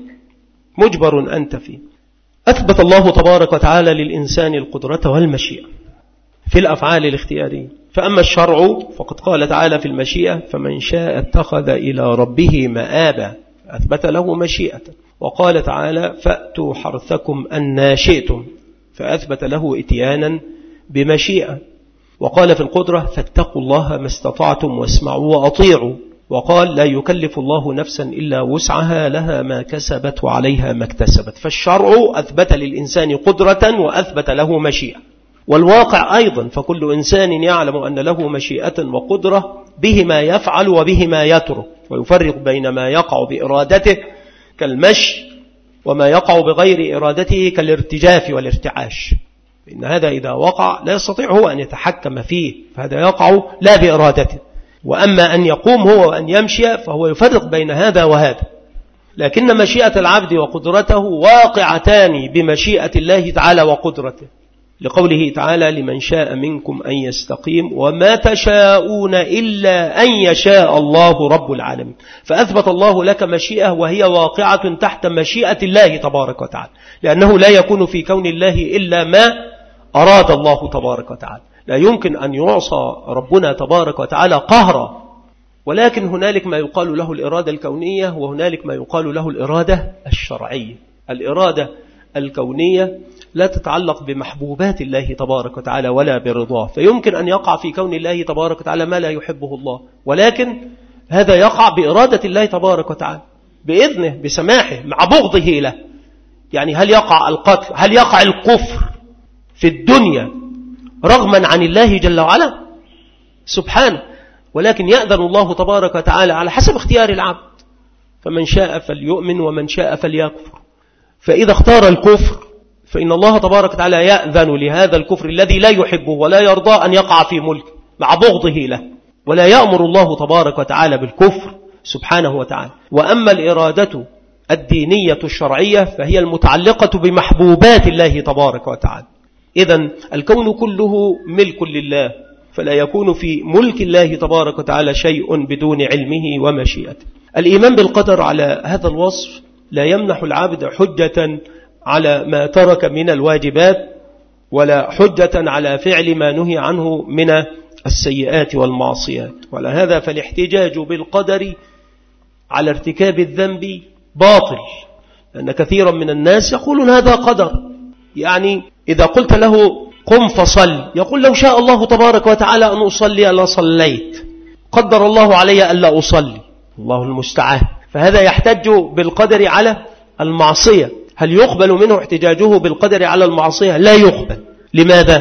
Speaker 1: مجبر أنت فيه. أثبت الله تبارك وتعالى للإنسان القدرة والمشيئة في الأفعال الاختيارية. فأما الشرع فقد قال تعالى في المشيئة: فمن شاء اتخذ إلى ربه مآبا، أثبت له مشيئة. وقال تعالى: فأتوا حرثكم أن شئتم، فأثبت له إتيانا بمشيئة. وقال في القدرة: فاتقوا الله ما استطعتم واسمعوا وأطيعوا. وقال: لا يكلف الله نفسا إلا وسعها، لها ما كسبت وعليها ما اكتسبت. فالشرع أثبت للإنسان قدرة وأثبت له مشيئة. والواقع أيضا، فكل إنسان يعلم أن له مشيئة وقدرة به ما يفعل وبه ما يترك، ويفرق بين ما يقع بإرادته كالمشي وما يقع بغير إرادته كالارتجاف والارتعاش. إن هذا إذا وقع لا يستطيع هو أن يتحكم فيه، فهذا يقع لا بإرادته. وأما أن يقوم هو وأن يمشي فهو يفرق بين هذا وهذا. لكن مشيئة العبد وقدرته واقعتان بمشيئة الله تعالى وقدرته، لقوله تعالى: لمن شاء منكم أن يستقيم وما تشاءون إلا أن يشاء الله رب العالمين. فأثبت الله لك مشيئة وهي واقعة تحت مشيئة الله تبارك وتعالى، لأنه لا يكون في كون الله إلا ما أراد الله تبارك وتعالى. لا يمكن أن يعصى ربنا تبارك وتعالى قهرا، ولكن هنالك ما يقال له الإرادة الكونية، وهنالك ما يقال له الإرادة الشرعية. الإرادة الكونية لا تتعلق بمحبوبات الله تبارك وتعالى ولا برضاه، فيمكن أن يقع في كون الله تبارك وتعالى ما لا يحبه الله، ولكن هذا يقع بإرادة الله تبارك وتعالى بإذنه بسماحه مع بغضه له. يعني هل يقع القتل، هل يقع الكفر في الدنيا رغما عن الله جل وعلا سبحانه، ولكن يأذن الله تبارك وتعالى على حسب اختيار العبد، فمن شاء فليؤمن ومن شاء فليكفر. فإذا اختار الكفر فإن الله تبارك وتعالى يأذن لهذا الكفر الذي لا يحبه ولا يرضى أن يقع في ملكه مع بغضه له، ولا يأمر الله تبارك وتعالى بالكفر سبحانه وتعالى. وأما الإرادة الدينية الشرعية فهي المتعلقة بمحبوبات الله تبارك وتعالى. إذن الكون كله ملك لله، فلا يكون في ملك الله تبارك وتعالى شيء بدون علمه ومشيئته. الإيمان بالقدر على هذا الوصف لا يمنح العبد حجة على ما ترك من الواجبات، ولا حجة على فعل ما نهي عنه من السيئات والمعصيات. وعلى هذا فالاحتجاج بالقدر على ارتكاب الذنب باطل، لأن كثيرا من الناس يقولون هذا قدر. يعني إذا قلت له قم فصل يقول لو شاء الله تبارك وتعالى أن أصلي ألا صليت، قدر الله علي ألا أصلي، الله المستعان. فهذا يحتج بالقدر على المعصية. هل يقبل منه احتجاجه بالقدر على المعصية؟ لا يقبل. لماذا؟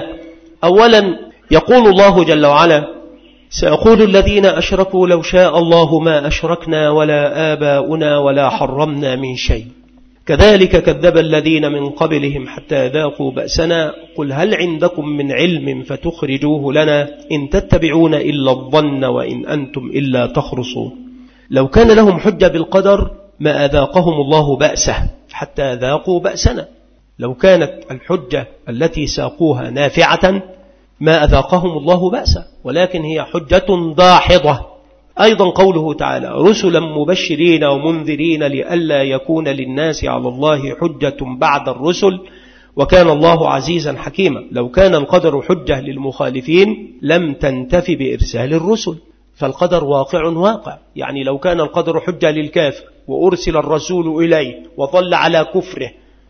Speaker 1: أولا يقول الله جل وعلا سيقول الذين أشركوا لو شاء الله ما أشركنا ولا آباؤنا ولا حرمنا من شيء كذلك كذب الذين من قبلهم حتى ذاقوا بأسنا قل هل عندكم من علم فتخرجوه لنا إن تتبعون إلا الظن وإن أنتم إلا تخرصون. لو كان لهم حجة بالقدر ما أذاقهم الله بأسه حتى ذاقوا بأسنا. لو كانت الحجة التي ساقوها نافعة ما أذاقهم الله بأسه، ولكن هي حجة داحضة. أيضا قوله تعالى رسلا مبشرين ومنذرين لئلا يكون للناس على الله حجة بعد الرسل وكان الله عزيزا حكيما. لو كان القدر حجة للمخالفين لم تنتفي بإرسال الرسل، فالقدر واقع واقع. يعني لو كان القدر حجة للكافر وأرسل الرسول إليه وظل على كفره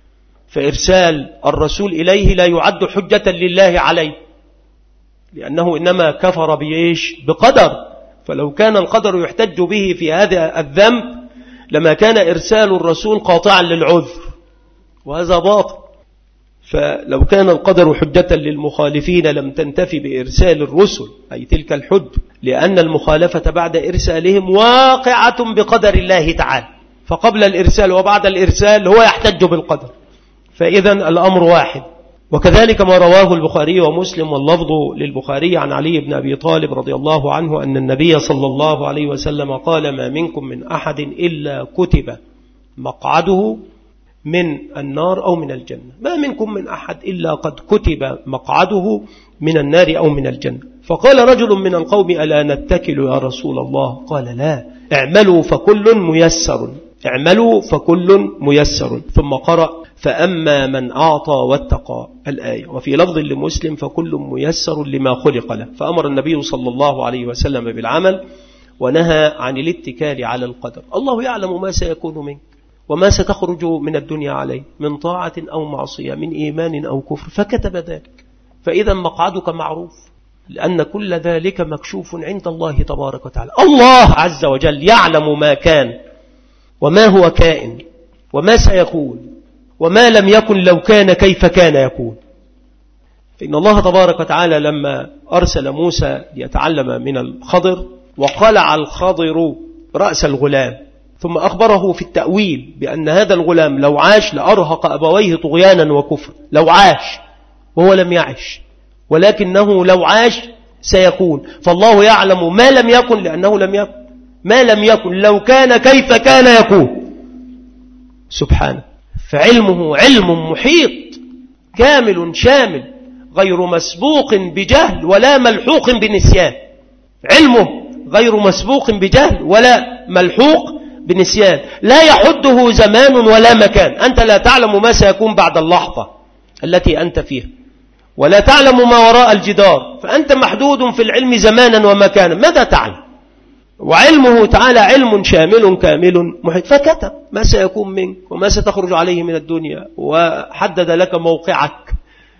Speaker 1: فإرسال الرسول إليه لا يعد حجة لله عليه، لأنه إنما كفر بإيش؟ بقدر. فلو كان القدر يحتج به في هذا الذنب لما كان إرسال الرسول قاطعا للعذر، وهذا باطل. فلو كان القدر حجة للمخالفين لم تنتفي بإرسال الرسل، أي تلك الحج، لأن المخالفة بعد إرسالهم واقعة بقدر الله تعالى، فقبل الإرسال وبعد الإرسال هو يحتج بالقدر. فإذا الأمر واحد. وكذلك ما رواه البخاري ومسلم واللفظ للبخاري عن علي بن أبي طالب رضي الله عنه أن النبي صلى الله عليه وسلم قال ما منكم من أحد إلا كتب مقعده من النار أو من الجنة. ما منكم من أحد إلا قد كتب مقعده من النار أو من الجنة. فقال رجل من القوم ألا نتكل يا رسول الله؟ قال لا، اعملوا فكل ميسر، اعملوا فكل ميسر. ثم قرأ فأما من أعطى واتقى الآية. وفي لفظ لمسلم فكل ميسر لما خلق له. فأمر النبي صلى الله عليه وسلم بالعمل ونهى عن الاتكال على القدر. الله يعلم ما سيكون منك وما ستخرج من الدنيا عليه من طاعة أو معصية، من إيمان أو كفر، فكتب ذلك. فإذا مقعدك معروف، لأن كل ذلك مكشوف عند الله تبارك وتعالى. الله عز وجل يعلم ما كان وما هو كائن وما سيكون وما لم يكن لو كان كيف كان يكون. فإن الله تبارك وتعالى لما أرسل موسى ليتعلم من الخضر وقلع الخضر رأس الغلام ثم أخبره في التأويل بأن هذا الغلام لو عاش لأرهق أبويه طغيانا وكفر، لو عاش وهو لم يعش، ولكنه لو عاش سيكون. فالله يعلم ما لم يكن لأنه لم يكن، ما لم يكن لو كان كيف كان يكون سبحانه. فعلمه علم محيط كامل شامل غير مسبوق بجهل ولا ملحوق بنسيان. علمه غير مسبوق بجهل ولا ملحوق بنسيان، لا يحده زمان ولا مكان. أنت لا تعلم ما سيكون بعد اللحظة التي أنت فيها، ولا تعلم ما وراء الجدار، فأنت محدود في العلم زمانا ومكانا. ماذا تعلم؟ وعلمه تعالى علم شامل كامل محيط، فكتب ما سيكون منك وما ستخرج عليه من الدنيا، وحدد لك موقعك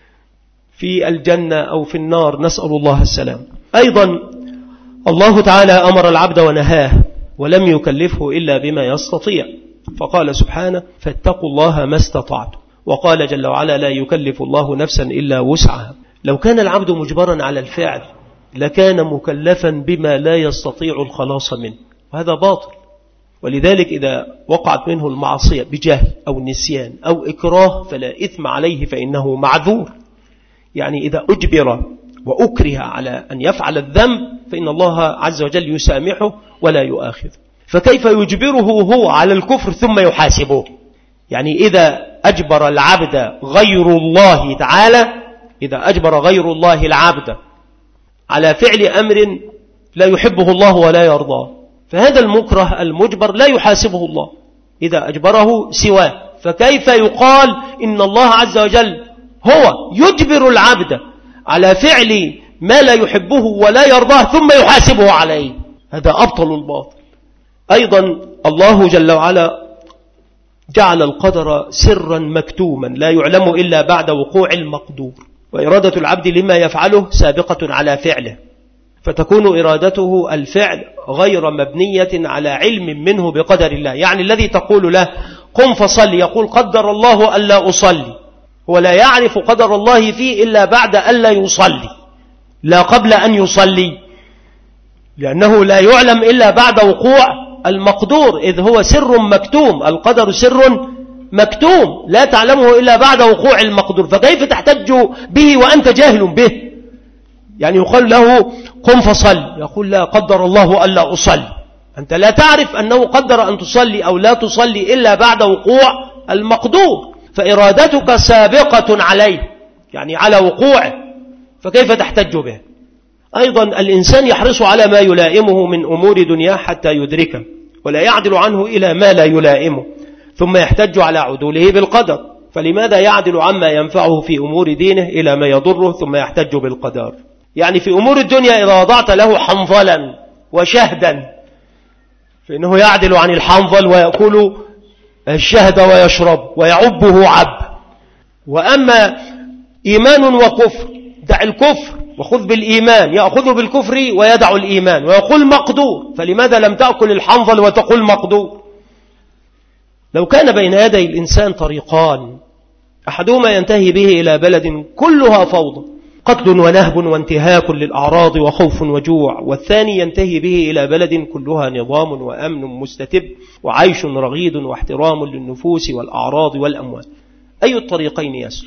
Speaker 1: في الجنة أو في النار، نسأل الله السلام. أيضا الله تعالى أمر العبد ونهاه ولم يكلفه إلا بما يستطيع، فقال سبحانه فاتقوا الله ما استطعتم، وقال جل وعلا لا يكلف الله نفسا إلا وسعها. لو كان العبد مجبرا على الفعل لكان مكلفا بما لا يستطيع الخلاص منه، وهذا باطل. ولذلك إذا وقعت منه المعصية بجهل أو نسيان أو إكراه فلا إثم عليه فإنه معذور. يعني إذا أجبر وأكره على أن يفعل الذنب فإن الله عز وجل يسامحه ولا يؤاخذ. فكيف يجبره هو على الكفر ثم يحاسبه؟ يعني إذا أجبر العبد غير الله تعالى، إذا أجبر غير الله العبد على فعل أمر لا يحبه الله ولا يرضاه، فهذا المكره المجبر لا يحاسبه الله إذا أجبره سواه، فكيف يقال إن الله عز وجل هو يجبر العبد على فعل ما لا يحبه ولا يرضاه ثم يحاسبه عليه؟ هذا أبطل الباطل. أيضا الله جل وعلا جعل القدر سرا مكتوما لا يعلم إلا بعد وقوع المقدور، وإرادة العبد لما يفعله سابقة على فعله، فتكون إرادته الفعل غير مبنية على علم منه بقدر الله. يعني الذي تقول له قم فصلي يقول قدر الله ألا أصلي، هو لا يعرف قدر الله فيه إلا بعد ألا يصلي، لا قبل أن يصلي، لأنه لا يعلم إلا بعد وقوع المقدور، إذ هو سر مكتوم، القدر سر مكتوم لا تعلمه إلا بعد وقوع المقدور، فكيف تحتج به وأنت جاهل به؟ يعني يقال له قم فصل يقول لا قدر الله ألا أصلي، أنت لا تعرف أنه قدر أن تصلي أو لا تصلي إلا بعد وقوع المقدور، فإرادتك سابقة عليه يعني على وقوعه، فكيف تحتج به؟ أيضا الإنسان يحرص على ما يلائمه من أمور دنياه حتى يدركه، ولا يعدل عنه إلى ما لا يلائمه، ثم يحتج على عدوله بالقدر. فلماذا يعدل عما ينفعه في أمور دينه إلى ما يضره ثم يحتج بالقدر؟ يعني في أمور الدنيا إذا وضعت له حنظلا وشهدا فإنه يعدل عن الحنظل ويأكل الشهد ويشرب ويعبه عب. وأما إيمان وكفر دع الكفر وخذ بالإيمان، يأخذ بالكفر ويدع الإيمان ويقول مقدور، فلماذا لم تأكل الحنظل وتقول مقدور؟ لو كان بين يدي الإنسان طريقان أحدهما ينتهي به إلى بلد كلها فوضى قتل ونهب وانتهاك للأعراض وخوف وجوع، والثاني ينتهي به إلى بلد كلها نظام وأمن مستتب وعيش رغيد واحترام للنفوس والأعراض والأموال، أي الطريقين يسلك؟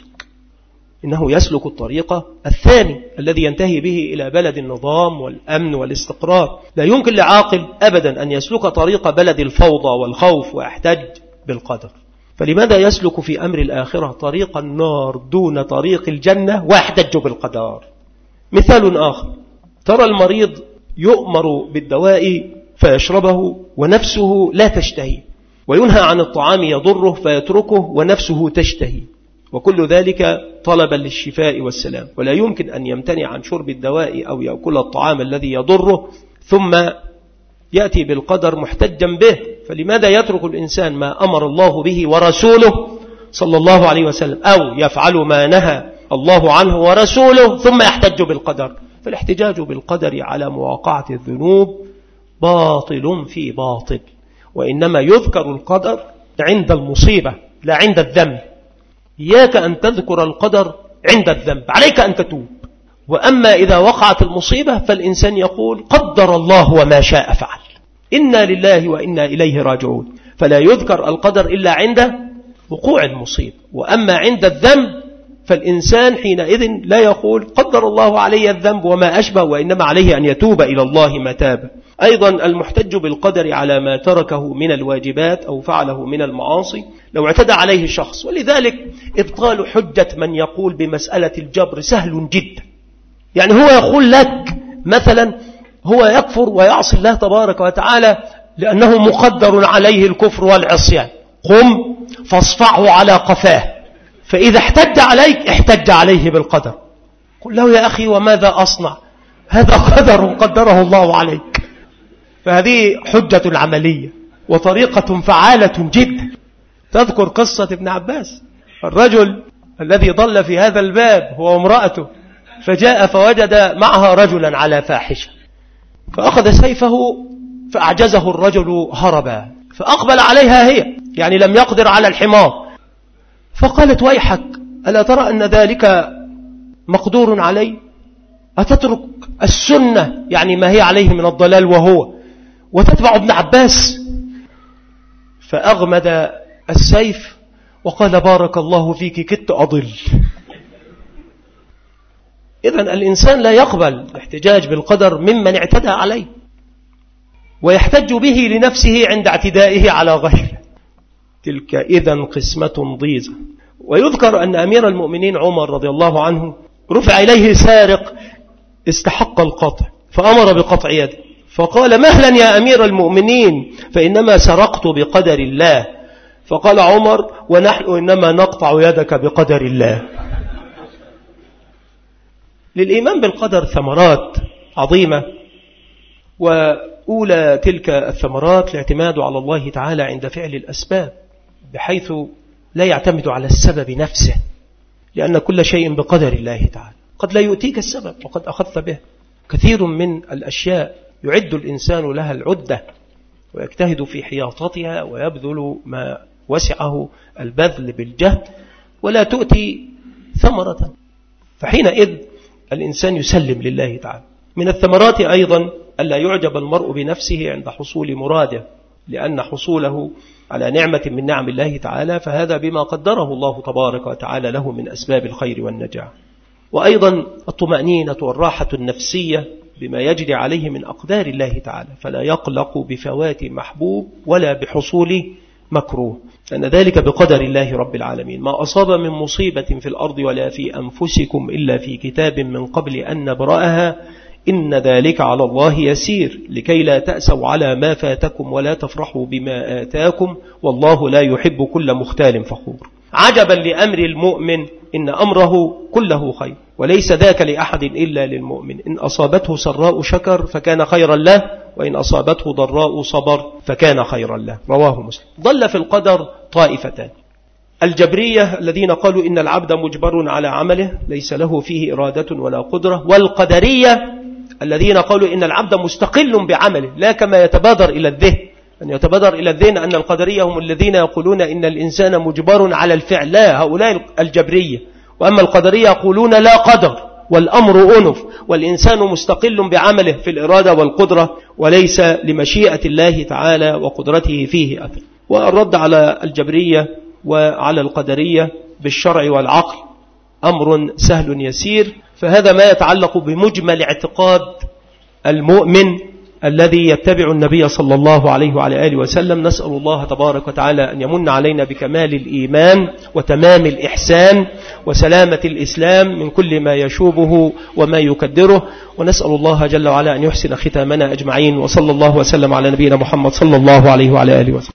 Speaker 1: إنه يسلك الطريقة الثاني الذي ينتهي به إلى بلد النظام والأمن والاستقرار. لا يمكن لعاقل أبدا أن يسلك طريق بلد الفوضى والخوف ويحتج بالقدر. فلماذا يسلك في أمر الآخرة طريق النار دون طريق الجنة ويحتج بالقدر؟ مثال آخر، ترى المريض يؤمر بالدواء فيشربه ونفسه لا تشتهي، وينهى عن الطعام يضره فيتركه ونفسه تشتهي، وكل ذلك طلبا للشفاء والسلام، ولا يمكن أن يمتنع عن شرب الدواء أو يأكل الطعام الذي يضره ثم يأتي بالقدر محتجا به. فلماذا يترك الإنسان ما أمر الله به ورسوله صلى الله عليه وسلم، أو يفعل ما نهى الله عنه ورسوله ثم يحتج بالقدر؟ فالاحتجاج بالقدر على مواقعة الذنوب باطل في باطل، وإنما يذكر القدر عند المصيبة لا عند الذنب. إياك أن تذكر القدر عند الذنب، عليك أن تتوب. وأما إذا وقعت المصيبة فالإنسان يقول قدر الله وما شاء فعل، إنا لله وإنا إليه راجعون، فلا يذكر القدر إلا عند وقوع المصيبة. وأما عند الذنب فالإنسان حينئذ لا يقول قدر الله علي الذنب وما أشبه، وإنما عليه أن يتوب إلى الله متابا. أيضا المحتج بالقدر على ما تركه من الواجبات أو فعله من المعاصي لو اعتدى عليه شخص، ولذلك إبطال حجة من يقول بمسألة الجبر سهل جدا. يعني هو يقول لك مثلا هو يكفر ويعصي الله تبارك وتعالى لأنه مقدر عليه الكفر والعصيان، قم فاصفعه على قفاه، فإذا احتج عليك احتج عليه بالقدر. قل له يا أخي وماذا أصنع؟ هذا قدر قدره الله عليك، فهذه حجة عملية وطريقة فعالة جدا. تذكر قصة ابن عباس، الرجل الذي ضل في هذا الباب هو امرأته، فجاء فوجد معها رجلا على فاحشة، فأخذ سيفه فأعجزه الرجل هربا، فأقبل عليها هي، يعني لم يقدر على الحمار، فقالت ويحك ألا ترى أن ذلك مقدور عليه؟ أتترك السنة يعني ما هي عليه من الضلال وهو وتتبع ابن عباس؟ فأغمد السيف وقال بارك الله فيك كدت أضل. إذن الإنسان لا يقبل الاحتجاج بالقدر ممن اعتدى عليه، ويحتج به لنفسه عند اعتدائه على غيره. تلك إذن قسمة ضيزة. ويذكر أن أمير المؤمنين عمر رضي الله عنه رفع إليه سارق استحق القطع، فأمر بقطع يده، فقال مهلا يا أمير المؤمنين فإنما سرقت بقدر الله. فقال عمر ونحن إنما نقطع يدك بقدر الله. للإيمان بالقدر ثمرات عظيمة، وأولى تلك الثمرات الاعتماد على الله تعالى عند فعل الأسباب، بحيث لا يعتمد على السبب نفسه، لأن كل شيء بقدر الله تعالى. قد لا يؤتيك السبب وقد أخذت به. كثير من الأشياء يعد الإنسان لها العدة ويجتهد في حياطتها ويبذل ما وسعه البذل بالجهد، ولا تؤتي ثمرة، فحينئذ الإنسان يسلم لله تعالى. من الثمرات أيضا ألا يعجب المرء بنفسه عند حصول مراده، لأن حصوله على نعمة من نعم الله تعالى فهذا بما قدره الله تبارك وتعالى له من أسباب الخير والنجاح. وأيضا الطمأنينة والراحة النفسية بما يجري عليه من أقدار الله تعالى، فلا يقلق بفوات محبوب ولا بحصول مكروه، لأن ذلك بقدر الله رب العالمين. ما أصاب من مصيبة في الأرض ولا في أنفسكم إلا في كتاب من قبل أن نبرأها إن ذلك على الله يسير لكي لا تأسوا على ما فاتكم ولا تفرحوا بما آتاكم والله لا يحب كل مختال فخور. عجبا لأمر المؤمن إن أمره كله خير، وليس ذاك لأحد إلا للمؤمن. إن أصابته سراء شكر فكان خيرا له، وإن أصابته ضراء صبر فكان خيرا له. رواه مسلم. ضل في القدر طائفتان: الجبرية الذين قالوا إن العبد مجبر على عمله ليس له فيه إرادة ولا قدرة، والقدرية الذين قالوا إن العبد مستقل بعمله لا كما يتبادر إلى الذهن. أن يتبادر إلى الذهن أن القدرية هم الذين يقولون إن الإنسان مجبر على الفعل، لا، هؤلاء الجبرية. وأما القدرية يقولون لا قدر والأمر أنف، والإنسان مستقل بعمله في الإرادة والقدرة، وليس لمشيئة الله تعالى وقدرته فيه أثر. والرد على الجبرية وعلى القدرية بالشرع والعقل أمر سهل يسير، فهذا ما يتعلق بمجمل اعتقاد المؤمن الذي يتبع النبي صلى الله عليه وعلى آله وسلم. نسأل الله تبارك وتعالى أن يمن علينا بكمال الإيمان وتمام الإحسان وسلامة الإسلام من كل ما يشوبه وما يكدره، ونسأل الله جل وعلا أن يحسن ختامنا أجمعين. وصلى الله وسلم على نبينا محمد صلى الله عليه وعلى آله وسلم.